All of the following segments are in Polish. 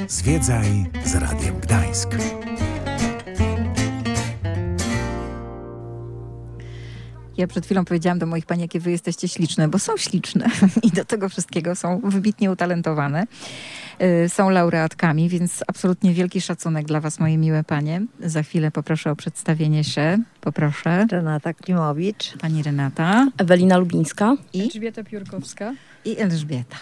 Zwiedzaj z Radiem Gdańsk. Ja przed chwilą powiedziałam do moich pań, jakie wy jesteście śliczne, bo są śliczne i do tego wszystkiego są wybitnie utalentowane. Są laureatkami, więc absolutnie wielki szacunek dla was, moje miłe panie. Za chwilę poproszę o przedstawienie się. Poproszę. Renata Klimowicz. Pani Renata. Ewelina Lubińska. I Elżbieta Piórkowska. I Elżbieta.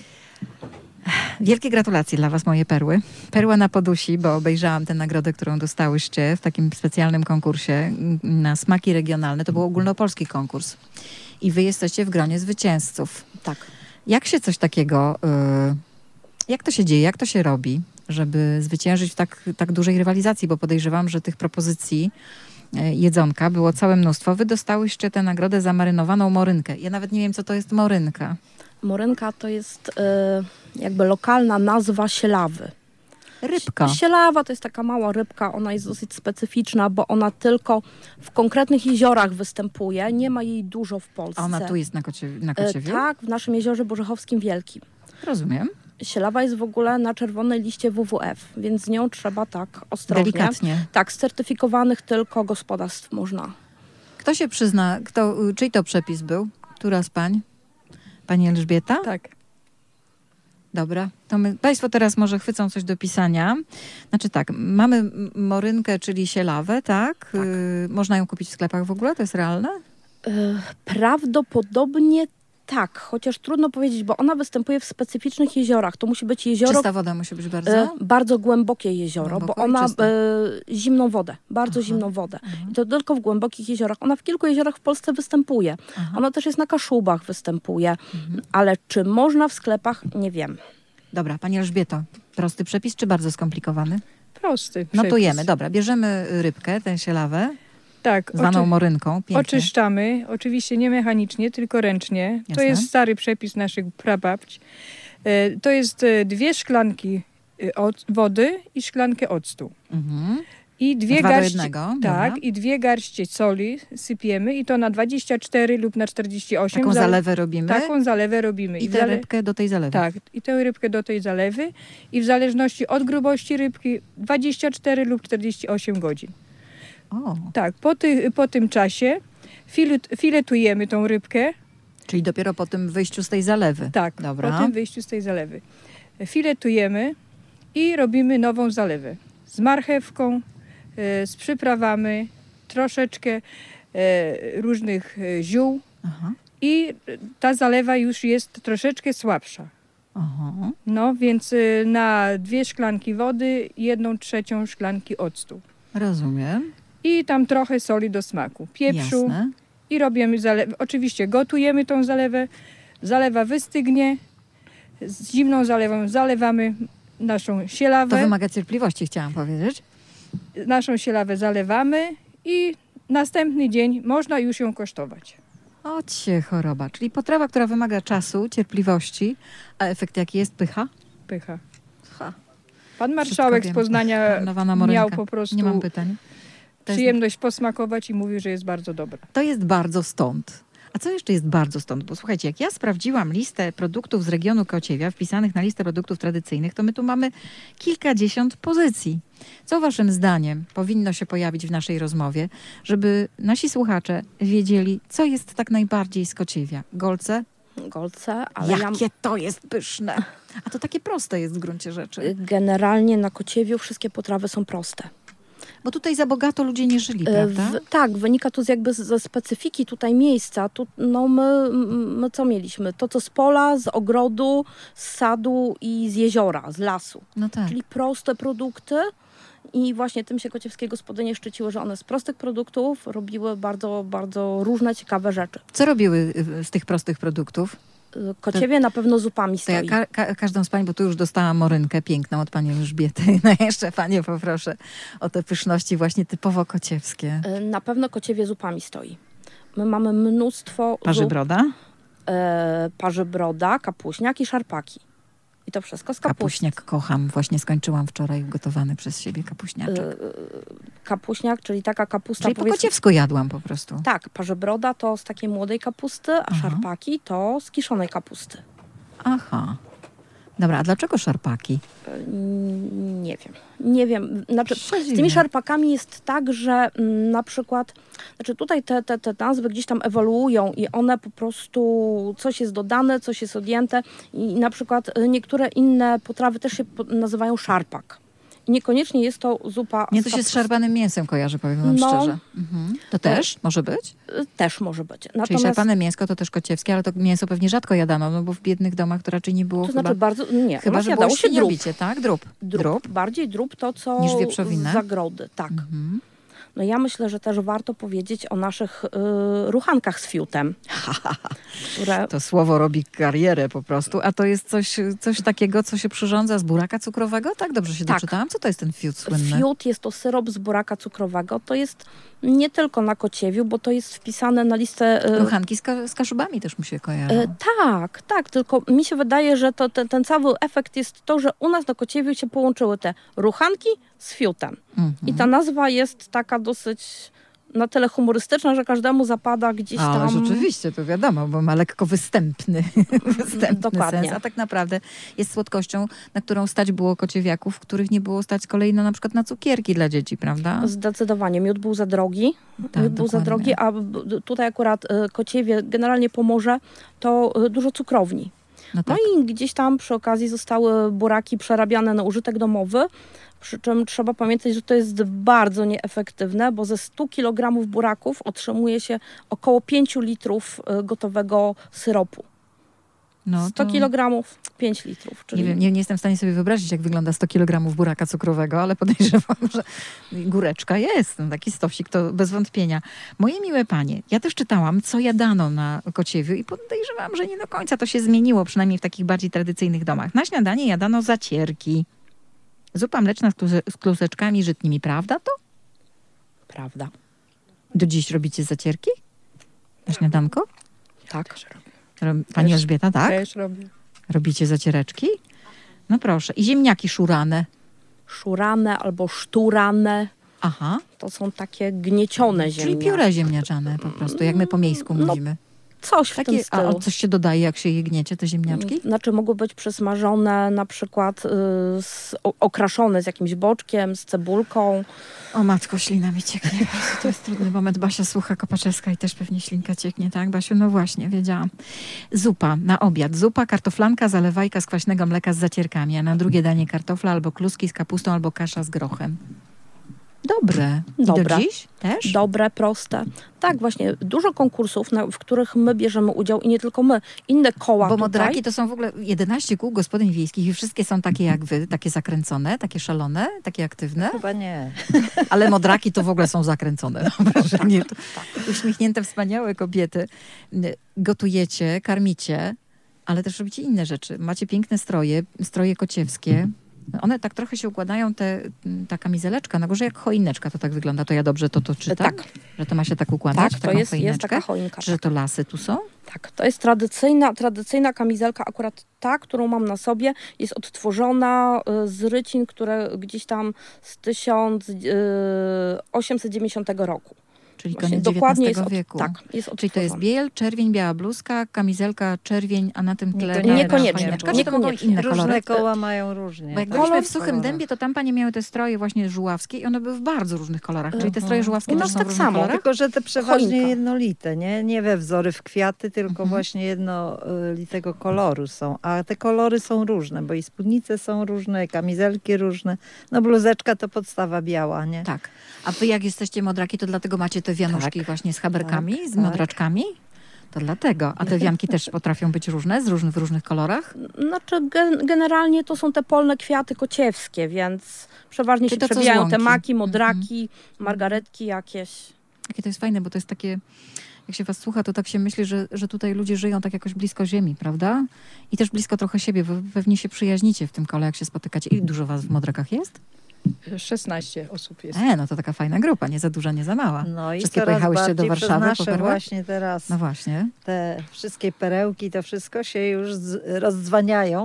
Wielkie gratulacje dla was, moje perły. Perła na podusi, bo obejrzałam tę nagrodę, którą dostałyście w takim specjalnym konkursie na smaki regionalne. To był ogólnopolski konkurs. I wy jesteście w gronie zwycięzców. Tak. Jak się coś takiego, jak to się dzieje, jak to się robi, żeby zwyciężyć w tak dużej rywalizacji? Bo podejrzewam, że tych propozycji jedzonka było całe mnóstwo. Wy dostałyście tę nagrodę za marynowaną morynkę. Ja nawet nie wiem, co to jest morynka. Morynka to jest jakby lokalna nazwa sielawy. Rybka. Sielawa to jest taka mała rybka, ona jest dosyć specyficzna, bo ona tylko w konkretnych jeziorach występuje, nie ma jej dużo w Polsce. A ona tu jest na Kociewiu? Tak, w naszym jeziorze Bożechowskim Wielkim. Rozumiem. Sielawa jest w ogóle na czerwonej liście WWF, więc z nią trzeba tak ostrożnie. Delikatnie. Tak, z certyfikowanych tylko gospodarstw można. Kto się przyzna, czyj to przepis był? Która z pań? Pani Elżbieta? Tak. Dobra, to państwo teraz może chwycą coś do pisania. Znaczy tak, mamy morynkę, czyli sielawę, tak? Można ją kupić w sklepach w ogóle? To jest realne? Prawdopodobnie tak, chociaż trudno powiedzieć, bo ona występuje w specyficznych jeziorach. To musi być jezioro... Czysta woda musi być bardzo? Bardzo głębokie jezioro, Głęboko bo ona zimną wodę, bardzo Aha. zimną wodę. I to tylko w głębokich jeziorach. Ona w kilku jeziorach w Polsce występuje. Aha. Ona też jest na Kaszubach występuje, ale czy można w sklepach? Nie wiem. Dobra, pani Elżbieto, prosty przepis czy bardzo skomplikowany? Prosty przepis. Notujemy, dobra, bierzemy rybkę, tę sielawę, Tak, zwaną morynką, pięknie. oczyszczamy, oczywiście nie mechanicznie, tylko ręcznie. Jasne. To jest stary przepis naszych prababć. To jest 2 szklanki wody i szklankę octu. Mhm. I 2 2 do garści, 1, tak, dobra. i 2 garście soli sypiemy i to na 24 lub na 48. Taką zalewę robimy Taką zalewę robimy. i tę rybkę do tej zalewy. Tak, i tę rybkę do tej zalewy i w zależności od grubości rybki 24 lub 48 godzin. O, Tak, po tym czasie filetujemy tą rybkę. czyli dopiero po tym wyjściu z tej zalewy. Tak, Dobra. po tym wyjściu z tej zalewy. Filetujemy i robimy nową zalewę. Z marchewką, z przyprawami, troszeczkę różnych ziół Aha. i ta zalewa już jest troszeczkę słabsza. Aha. No, więc na 2 szklanki wody 1/3 szklanki octu. Rozumiem. I tam trochę soli do smaku, pieprzu. Jasne. I robimy zalewę. Oczywiście gotujemy tą zalewę. Zalewa wystygnie. Z zimną zalewą zalewamy naszą To sielawę. wymaga cierpliwości, chciałam powiedzieć. Naszą sielawę zalewamy i następny dzień można już ją kosztować. O cię choroba. Czyli potrawa, która wymaga czasu, cierpliwości, a efekt jaki jest? Pycha? Pycha. Ha. Pan marszałek z wiem. Poznania Marnowana morynka. miał po prostu Nie mam pytań. To jest, przyjemność posmakować i mówił, że jest bardzo dobra. to jest bardzo stąd. A co jeszcze jest bardzo stąd? Bo słuchajcie, jak ja sprawdziłam listę produktów z regionu Kociewia, wpisanych na listę produktów tradycyjnych, to my tu mamy kilkadziesiąt pozycji. Co waszym zdaniem powinno się pojawić w naszej rozmowie, żeby nasi słuchacze wiedzieli, co jest tak najbardziej z Kociewia? Golce? Golce, ale Jakie to jest pyszne! A to takie proste jest w gruncie rzeczy. generalnie na Kociewiu wszystkie potrawy są proste. Bo tutaj za bogato ludzie nie żyli, prawda? Tak, wynika to ze specyfiki tutaj miejsca. Tu, no my co mieliśmy? To co z pola, z ogrodu, z sadu i z jeziora, z lasu. No tak. Czyli proste produkty i właśnie tym się kociewskie gospodynie szczyciły, że one z prostych produktów robiły bardzo, bardzo różne ciekawe rzeczy. Co robiły z tych prostych produktów? Kociewie na pewno zupami To ja stoi. każdą z pań, bo tu już dostałam morynkę piękną od pani Elżbiety. No jeszcze panie poproszę o te pyszności właśnie typowo kociewskie. Na pewno Kociewie zupami stoi. My mamy mnóstwo Parzybroda? parzybroda, kapuśniak i szarpaki. I to wszystko z kapusty. Kapuśniak kocham. Właśnie skończyłam wczoraj gotowany przez siebie kapuśniaczek. Kapuśniak, czyli taka kapusta... Czyli po kociewsku jadłam po prostu. Tak, parzybroda to z takiej młodej kapusty, a szarpaki to z kiszonej kapusty. Aha. Dobra, a dlaczego szarpaki? Nie wiem. Nie wiem. Znaczy, z Dziwne. tymi szarpakami jest tak, że na przykład, znaczy tutaj te nazwy gdzieś tam ewoluują i one po prostu, coś jest dodane, coś jest odjęte i na przykład niektóre inne potrawy też się nazywają szarpak. I niekoniecznie jest to zupa Nie, to z się z kapusty. szarpanym mięsem kojarzy, powiem wam No. szczerze. To też może być? Też może być. Czyli Natomiast szarpane mięsko to też kociewskie, ale to mięso pewnie rzadko jadano, no bo w biednych domach to raczej nie było to chyba... znaczy bardzo, nie, Chyba, u nas że jadało było się drób. świniobicie, tak? Drób. Bardziej drób to, co Niż wieprzowinę? z zagrody, tak. No ja myślę, że też warto powiedzieć o naszych ruchankach z fiutem, które To słowo robi karierę po prostu, a to jest coś takiego, co się przyrządza z buraka cukrowego? Tak, dobrze się Tak. doczytałam? Co to jest ten fiut słynny? fiut jest to syrop z buraka cukrowego. To jest nie tylko na kociewiu, bo to jest wpisane na listę... Ruchanki z kaszubami też mu się kojarzą. Tak, tylko mi się wydaje, że to, ten cały efekt jest to, że u nas na kociewiu się połączyły te ruchanki z fiutem. I ta nazwa jest taka dosyć na tyle humorystyczna, że każdemu zapada gdzieś Ale tam... rzeczywiście, to wiadomo, bo ma lekko występny Dokładnie. sens, a tak naprawdę jest słodkością, na którą stać było kociewiaków, w których nie było stać kolei na przykład na cukierki dla dzieci, prawda? Zdecydowanie. Miód był za drogi. Tak, Miód był za dokładnie. drogi, a tutaj akurat Kociewie, generalnie Pomorze, to dużo cukrowni. No tak. No i gdzieś tam przy okazji zostały buraki przerabiane na użytek domowy, przy czym trzeba pamiętać, że to jest bardzo nieefektywne, bo ze 100 kg buraków otrzymuje się około 5 litrów gotowego syropu. No 100 to- kg, 5 litrów. Czyli... Nie wiem, nie jestem w stanie sobie wyobrazić, jak wygląda 100 kg buraka cukrowego, ale podejrzewam, że góreczka jest. No, taki stosik to bez wątpienia. Moje miłe panie, ja też czytałam, co jadano na Kociewiu i podejrzewam, że nie do końca to się zmieniło, przynajmniej w takich bardziej tradycyjnych domach. Na śniadanie jadano zacierki. Zupa mleczna z kluseczkami żytnimi, prawda to? Prawda. Do dziś robicie zacierki? Na śniadanko? Tak. Pani Elżbieta, tak? Też robię. Robicie zaciereczki? No proszę. I ziemniaki szurane. Szurane albo szturane. Aha. To są takie gniecione Czyli ziemniaki. pióre ziemniaczane po prostu, jak my po miejsku No, mówimy. Coś w tym Takie, a stylu. coś się dodaje, jak się je gniecie, te ziemniaczki? Znaczy mogły być przesmażone na przykład okraszone z jakimś boczkiem, z cebulką. O matko, ślina mi cieknie. To jest trudny moment. Basia słucha Kopaczewska i też pewnie ślinka cieknie, tak Basiu? No właśnie, wiedziałam. Zupa na obiad. Zupa, kartoflanka, zalewajka z kwaśnego mleka z zacierkami, a na drugie danie kartofla albo kluski z kapustą, albo kasza z grochem. Dobre. I Dobre. do dziś też? Dobre, proste. Tak, właśnie. Dużo konkursów, w których my bierzemy udział i nie tylko my. Inne koła Bo tutaj. modraki to są w ogóle 11 kół gospodyń wiejskich i wszystkie są takie jak wy, takie zakręcone, takie szalone, takie aktywne. Chyba nie. Ale modraki to w ogóle są zakręcone. Nie, to uśmiechnięte, wspaniałe kobiety. Gotujecie, karmicie, ale też robicie inne rzeczy. Macie piękne stroje kociewskie. One tak trochę się układają, ta kamizeleczka na górze jak choineczka, to tak wygląda. To ja dobrze to czytam? Tak. Że to ma się tak układać? Tak, w to taką jest choineczkę? taka choinka. Czy że to lasy tu są? Tak, to jest tradycyjna kamizelka, akurat ta, którą mam na sobie, jest odtworzona z rycin, które gdzieś tam z 1890 roku. Czyli Właśnie koniec dokładnie XIX jest wieku. Tak, jest Czyli to jest odtworzona. biel, czerwień, biała bluzka, kamizelka, czerwień, a na tym tle Niekoniecznie. choineczka? Czy to mogą Niekoniecznie. inne Różne kolory? koła mają różnie. Bo jak tak? byliśmy w Suchym Dębie, to tam panie miały te stroje właśnie żuławskie i one były w bardzo różnych kolorach. Czyli te stroje żuławskie U też nas są tak w różnych samo. kolorach? Tylko, że te przeważnie Choinka. jednolite, nie we wzory w kwiaty, tylko właśnie jednolitego koloru są. A te kolory są różne, bo i spódnice są różne, kamizelki różne. No bluzeczka to podstawa biała, nie? Tak. A wy jak jesteście modraki, to dlatego macie te wianuszki Tak. właśnie z haberkami, z tak. modraczkami? To dlatego. A te wianki też potrafią być różne, w różnych kolorach? Znaczy generalnie to są te polne kwiaty kociewskie, więc przeważnie Czyli się to, co z przewijają te łąki. maki, modraki, margaretki jakieś. Jakie to jest fajne, bo to jest takie, jak się was słucha, to tak się myśli, że tutaj ludzie żyją tak jakoś blisko ziemi, prawda? I też blisko trochę siebie, bo pewnie się przyjaźnicie w tym kole, jak się spotykacie. I dużo was w modrakach jest? 16 osób jest. No to taka fajna grupa, nie za duża, nie za mała. No i Wszystkie coraz pojechałyście do bardziej przez Warszawy, nasze poperłać? właśnie teraz No właśnie. te wszystkie perełki, to wszystko się już rozdzwaniają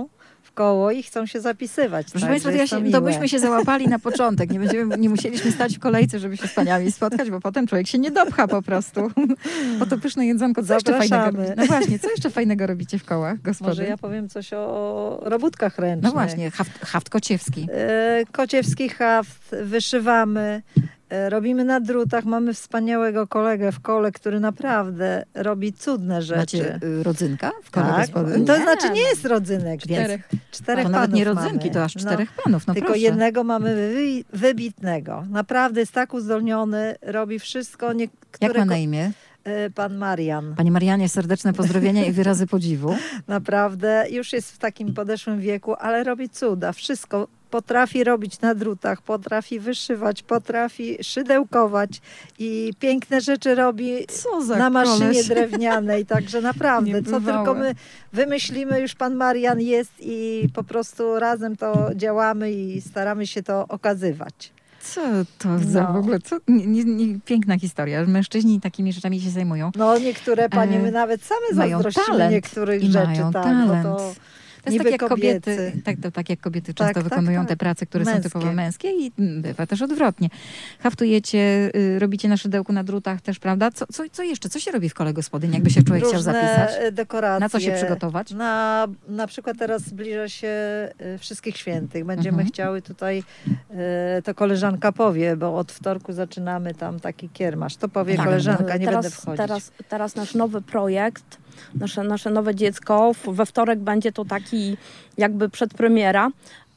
w koło i chcą się zapisywać. Proszę Także Państwa, jest to miłe. byśmy się załapali na początek. Nie musieliśmy stać w kolejce, żeby się z paniami spotkać, bo potem człowiek się nie dopcha po prostu. Bo to pyszne jedzonko. Co jeszcze fajnego Zapraszamy. robicie? No właśnie, co jeszcze fajnego robicie w kołach, gospody? Może ja powiem coś o robótkach ręcznych. No właśnie, haft kociewski. Kociewski haft, wyszywamy, robimy na drutach. Mamy wspaniałego kolegę w kole, który naprawdę robi cudne rzeczy. Macie rodzynka w kole Tak, gospody? to znaczy nie jest rodzynek. Czterech. Czterech To nawet nie panów rodzynki, mamy. to aż 4 panów, no Tylko proszę. jednego mamy wybitnego. Naprawdę jest tak uzdolniony, robi wszystko. Jak ma na imię? Pan Marian. Panie Marianie, serdeczne pozdrowienia i wyrazy podziwu. Naprawdę już jest w takim podeszłym wieku, ale robi cuda. Wszystko potrafi robić na drutach, potrafi wyszywać, potrafi szydełkować i piękne rzeczy robi Co za na maszynie koleś. drewnianej. Także naprawdę, co Niebywałe. tylko my wymyślimy, już pan Marian jest i po prostu razem to działamy i staramy się to okazywać. Co to za No. w ogóle, piękna historia. Mężczyźni takimi rzeczami się zajmują. No niektóre panie, my nawet same Mają zazdrościmy talent niektórych i rzeczy. mają tak, talent. Bo to To jest niby tak jak kobiety, kobiecy. tak jak kobiety często Tak, wykonują tak. te prace, które są Męskie. typowo męskie i bywa też odwrotnie. Haftujecie, robicie na szydełku, na drutach też, prawda? Co jeszcze? Co się robi w kole gospodyń, jakby się człowiek chciał Różne zapisać? dekoracje. Na co się przygotować? Na przykład teraz zbliża się Wszystkich Świętych. Będziemy Mhm. chciały tutaj, to koleżanka powie, bo od wtorku zaczynamy tam taki kiermasz. To powie Tak, koleżanka, nie będę wchodzić. Teraz nasz nowy projekt, nasze nowe dziecko, we wtorek będzie to taki jakby przedpremiera.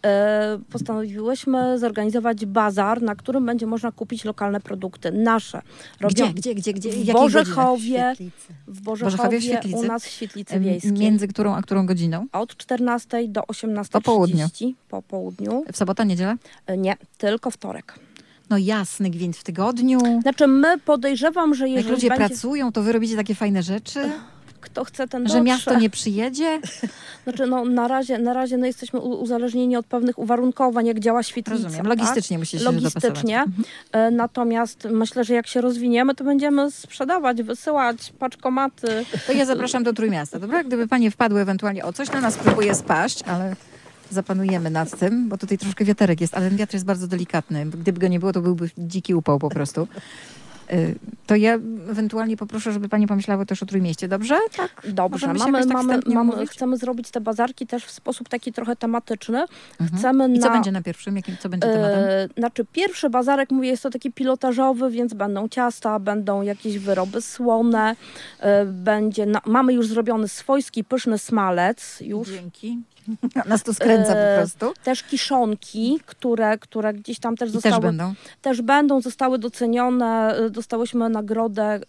Postanowiłyśmy zorganizować bazar, na którym będzie można kupić lokalne produkty, nasze. Gdzie? W Jakiej Borzechowie, Świetlicy. w Borzechowie w Borzechowie Świetlicy? u nas w Świetlicy godziny? Wiejskiej. Między którą a którą godziną? Od 14 do 18:30. Po południu. Po południu. W sobota, niedziela? Nie, tylko wtorek. No jasny gwint w tygodniu. Znaczy my podejrzewam, że Jak jeżeli ludzie będzie, pracują, to wy robicie takie fajne rzeczy, kto chce ten że dotrze. miasto nie przyjedzie. Znaczy no, na razie no, jesteśmy uzależnieni od pewnych uwarunkowań, jak działa świetlica. Rozumiem, logistycznie musicie się Logistycznie. dopasować. Natomiast myślę, że jak się rozwiniemy, to będziemy sprzedawać, wysyłać paczkomaty. To ja zapraszam do Trójmiasta, dobra? Gdyby panie wpadły ewentualnie, coś na nas próbuje spaść, ale zapanujemy nad tym, bo tutaj troszkę wiaterek jest, ale ten wiatr jest bardzo delikatny. Gdyby go nie było, to byłby dziki upał po prostu. To ja ewentualnie poproszę, żeby panie pomyślały też o Trójmieście, dobrze? Tak. Dobrze, Możemy się jakoś tak wstępnie umówić? chcemy zrobić te bazarki też w sposób taki trochę tematyczny. Mhm. Chcemy I co będzie na pierwszym? Co będzie tematem? Znaczy pierwszy bazarek, mówię, jest to taki pilotażowy, więc będą ciasta, będą jakieś wyroby słone, mamy już zrobiony swojski, pyszny smalec, już. Dzięki. Nas tu skręca po prostu. Też kiszonki, które gdzieś tam też I zostały. też będą. Zostały docenione. Dostałyśmy nagrodę.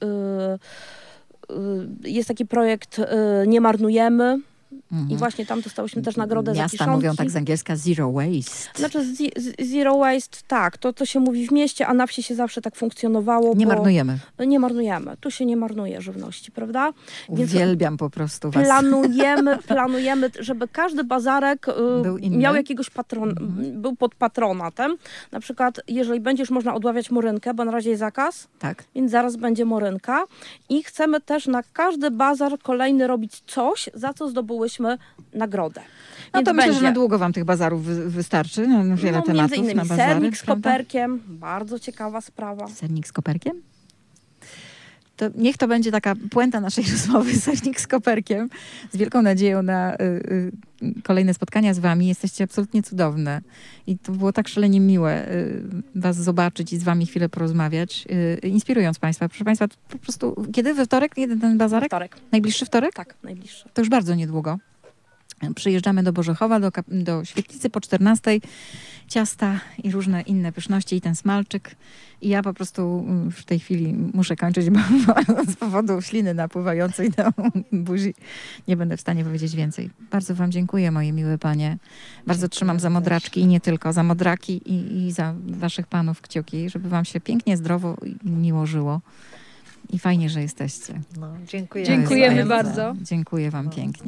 Jest taki projekt Nie marnujemy. I właśnie tam dostałyśmy też nagrodę za Miasta kiszonki. mówią tak z angielska zero waste. Znaczy zero waste, tak, to się mówi w mieście, a na wsi się zawsze tak funkcjonowało. Nie marnujemy. Nie marnujemy. Tu się nie marnuje żywności, prawda? Więc Uwielbiam po prostu was. planujemy, żeby każdy bazarek Był inny? miał jakiegoś był pod patronatem. Na przykład, jeżeli będziesz można odławiać morynkę, bo na razie jest zakaz, Tak. więc zaraz będzie morynka. I chcemy też na każdy bazar kolejny robić coś, za co zdobyłyśmy nagrodę. No Więc to myślę, że będzie, na długo wam tych bazarów wystarczy. No, wiele tematów między innymi na bazary. sernik z prawda? koperkiem, bardzo ciekawa sprawa. Sernik z koperkiem? To niech to będzie taka puenta naszej rozmowy, sernik z koperkiem. Z wielką nadzieją na kolejne spotkania z wami. Jesteście absolutnie cudowne. I to było tak szalenie miłe was zobaczyć i z wami chwilę porozmawiać, inspirując państwa. Proszę państwa, to po prostu, kiedy we wtorek? Jeden ten bazarek? Wtorek, Najbliższy wtorek? tak, najbliższy. To już bardzo niedługo. Przyjeżdżamy do Borzechowa, do Świetlicy po 14:00. Ciasta i różne inne pyszności i ten smalczyk. I ja po prostu w tej chwili muszę kończyć, bo z powodu śliny napływającej do buzi nie będę w stanie powiedzieć więcej. Bardzo wam dziękuję, moje miłe panie. Bardzo trzymam za modraczki i nie tylko, za modraki i za waszych panów kciuki, żeby wam się pięknie, zdrowo i miło żyło. I fajnie, że jesteście. No, dziękujemy. Dziękujemy To jest bardzo. Dziękuję wam pięknie.